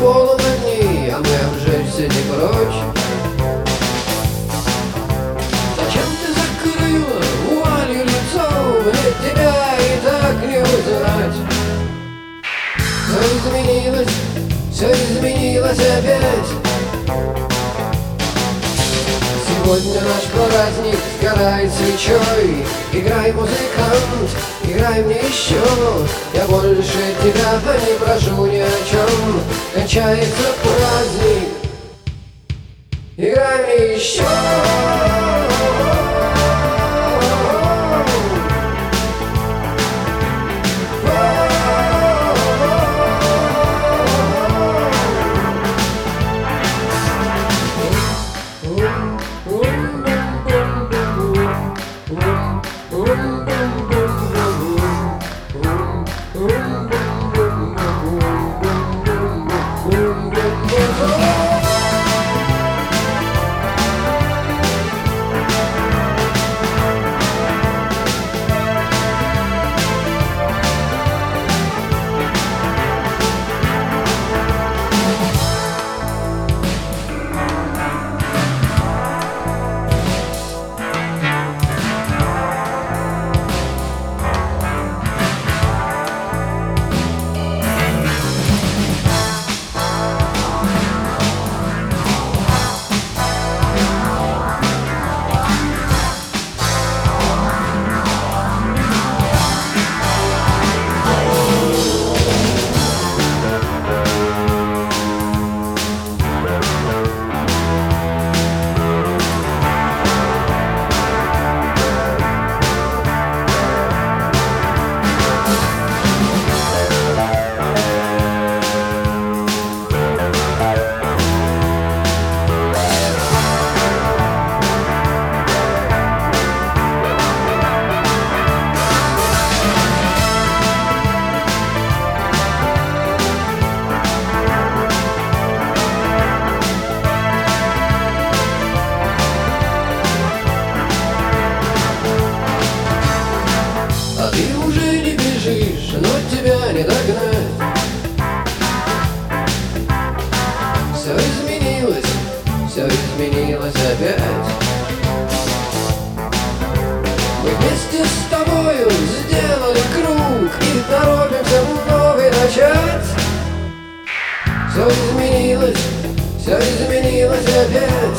полон огней, а мы обжечься не прочь. Зачем ты закрыла вуалью лицо? Мне тебя и так не узнать. Все изменилось опять. Сегодня наш праздник сгорает свечой. Играй, музыкант, играй мне еще. Я больше тебя не прошу ни о чем. Кончается праздник, играй мне еще. Но тебя не догнать. Все изменилось опять. Мы вместе с тобою сделали круг и торопимся новый начать. Все изменилось опять.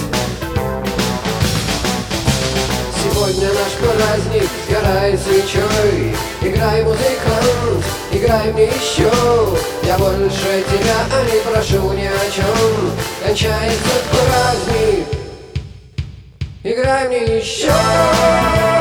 Сегодня наш праздник сгорает свечой. Играй, музыкант, играй мне еще. Я больше тебя не прошу ни о чем. Кончается праздник, играй мне еще.